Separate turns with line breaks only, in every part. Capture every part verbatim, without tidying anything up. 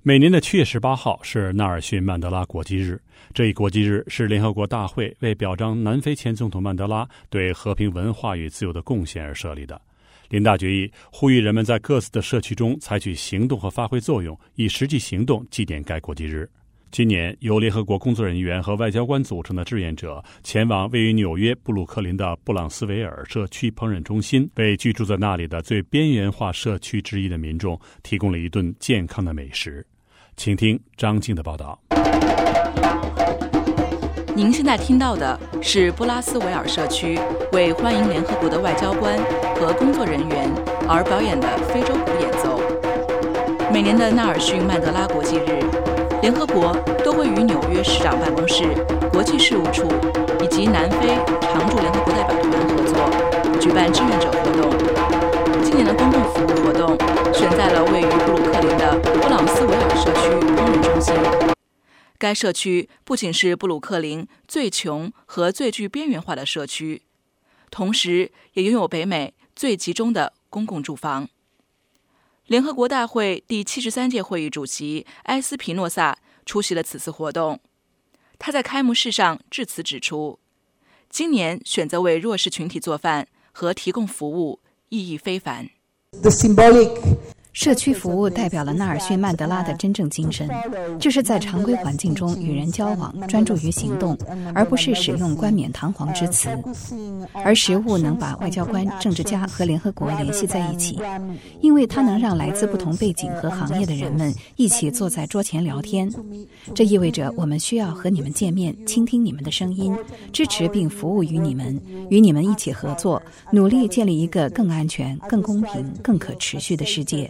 每年的七月十八号是纳尔逊曼德拉国际日，这一国际日是联合国大会为表彰南非前总统曼德拉对和平、文化与自由的贡献而设立的。联大决议呼吁人们在各自的社区中采取行动和发挥作用，以实际行动祭奠该国际日。今年由联合国工作人员和外交官组成的志愿者前往位于纽约布鲁克林的布朗斯维尔社区烹饪中心，为居住在那里的最边缘化社区之一的民众提供了一顿健康的美食。请听张静的报道。
您现在听到的是布拉斯维尔社区为欢迎联合国的外交官和工作人员而表演的非洲鼓演奏。每年的纳尔逊曼德拉国际日，联合国都会与纽约市长办公室、国际事务处以及南非常驻联合国代表团合作，举办志愿者活动。今年的公共服务活动选在了位于布鲁克林的布朗斯维尔社区烹饪中心。该社区不仅是布鲁克林最穷和最具边缘化的社区，同时也拥有北美最集中的公共住房。联合国大会第七十三届会议主席埃斯皮诺萨出席了此次活动。他在开幕式上致辞指出，今年选择为弱势群体做饭和提供服务意义非凡。
社区服务代表了纳尔逊曼德拉的真正精神，就是在常规环境中与人交往，专注于行动，而不是使用冠冕堂皇之词。而食物能把外交官、政治家和联合国联系在一起，因为它能让来自不同背景和行业的人们一起坐在桌前聊天。这意味着我们需要和你们见面，倾听你们的声音，支持并服务于你们，与你们一起合作，努力建立一个更安全、更公平、更可持续的世界。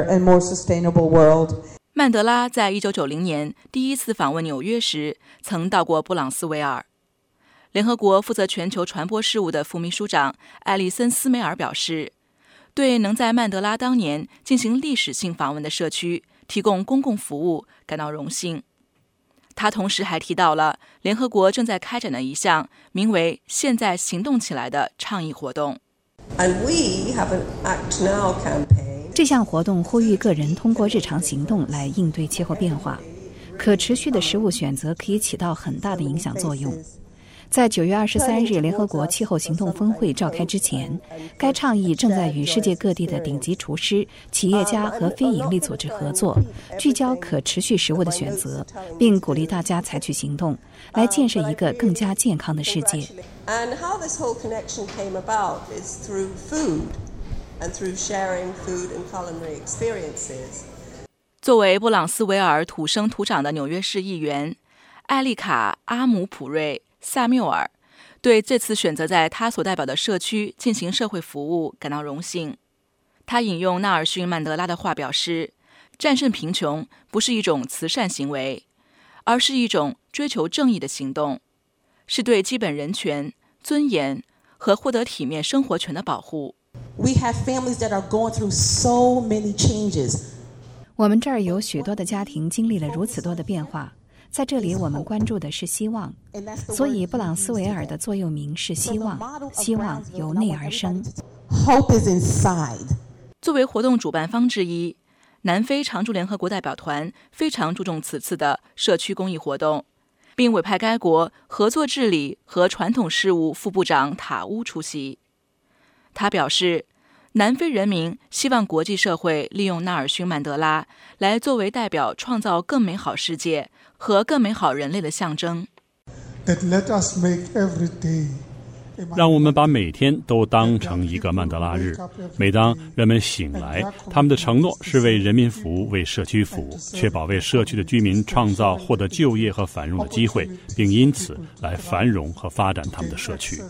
曼德拉在一九九零年第一次访问纽约时，曾到过布朗斯维尔。联合国负责全球传播事务的副秘书长艾利森斯梅尔表示，对能在曼德拉当年进行历史性访问的社区提供公共服务感到荣幸。他同时还提到了联合国正在开展的一项名为“现在行动起来”的倡议活动。
And we have an Act Now campaign.
这项活动呼吁个人通过日常行动来应对气候变化。可持续的食物选择可以起到很大的影响作用。在九月二十三日联合国气候行动峰会召开之前，该倡议正在与世界各地的顶级厨师、企业家和非营利组织合作，聚焦可持续食物的选择，并鼓励大家采取行动，来建设一个更加健康的世界。
And how this whole connection came about is through food.And through sharing food and culinary experiences.
作为布朗斯维尔土生土长的纽约市议员，艾丽卡·阿姆普瑞·萨缪尔对这次选择在他所代表的社区进行社会服务感到荣幸。他引用纳尔逊·曼德拉的话表示，战胜贫穷不是一种慈善行为，而是一种追求正义的行动，是对基本人权、尊严和获得体面生活权的保护。
We have families that are going through so many changes.
我们这儿有许多的家庭经历了如此多的变化，在这里我们关注的是希望，所以布朗斯维尔的座右铭是希望，希望由内而生。
Hope is inside.
作为活动主办方之一，南非常驻联合国代表团非常注重此次的社区公益活动，并委派该国合作治理和传统事务副部长塔乌出席。他表示，南非人民希望国际社会利用纳尔逊·曼德拉来作为代表创造更美好世界和更美好人类的象征。
让我们把每天都当成一个曼德拉日。每当人们醒来，他们的承诺是为人民服务，为社区服务，确保为社区的居民创造获得就业和繁荣的机会，并因此来繁荣和发展他们的社区。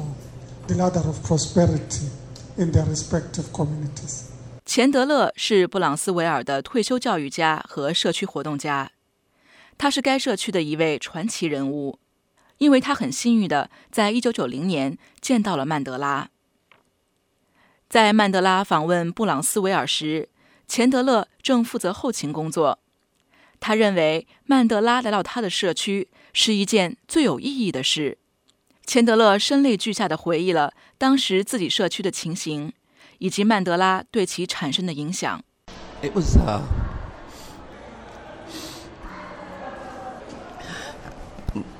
钱德勒是布朗斯维尔的退休教育家和社区活动家，他是该社区的一位传奇人物，因为他很幸运地在一九九零年见到了曼德拉。在曼德拉访问布朗斯维尔时，钱德勒正负责后勤工作。他认为曼德拉来到他的社区是一件最有意义的事。钱德勒声泪俱下地回忆了当时自己社区的情形，以及曼德拉对其产生的影响。
It was, uh,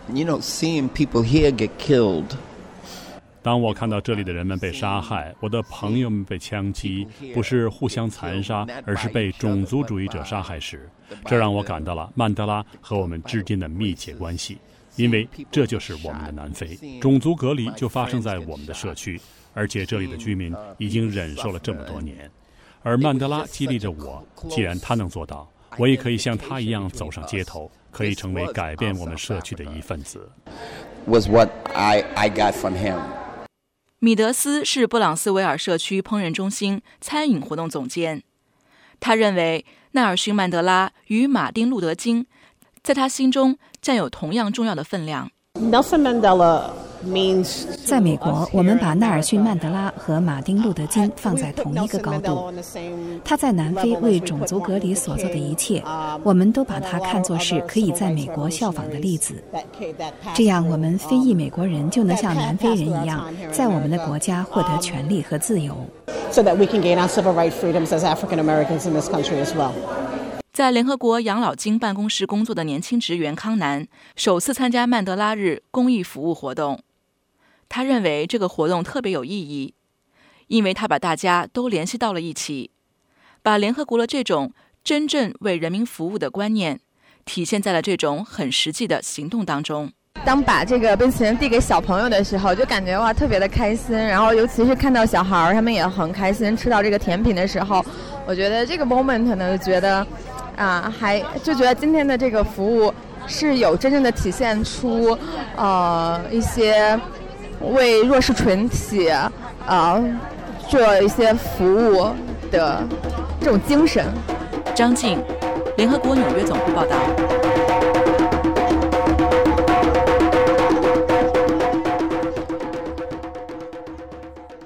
You know, seeing people here get killed.
当我看到这里的人们被杀害，我的朋友们被枪击，不是互相残杀，而是被种族主义者杀害时，这让我感到了曼德拉和我们之间的密切关系，因为这就是我们的南非。种族隔离就发生在我们的社区，而且这里的居民已经忍受了这么多年。而曼德拉激励着我，既然他能做到，我也可以像他一样走上街头，可以成为改变我们社区的一份子。
Was what I I got from him.
米德斯是布朗斯维尔社区烹饪中心餐饮活动总监。他认为纳尔逊·曼德拉与马丁·路德·金在他心中占有同样重要的分量。
Nelson Mandela means
在美国，我们把纳尔逊·曼德拉和马丁·路德·金放在同一个高度。他在南非为种族隔离所做的一切，我们都把他看作是可以在美国效仿的例子。这样，我们非裔美国人就能像南非人一样，在我们的国家获得权利和自由。
So that we can gain our civil rights freedoms as African Americans in this country as well.
在联合国养老金办公室工作的年轻职员康南首次参加曼德拉日公益服务活动。他认为这个活动特别有意义，因为他把大家都联系到了一起，把联合国的这种真正为人民服务的观念体现在了这种很实际的行动当中。
当把这个冰淇淋递给小朋友的时候，就感觉哇特别的开心，然后尤其是看到小孩他们也很开心吃到这个甜品的时候，我觉得这个 moment 呢就觉得啊，还就觉得今天的这个服务是有真正的体现出呃一些为弱势群体呃做一些服务的这种精神。
张静，联合国纽约总部报道。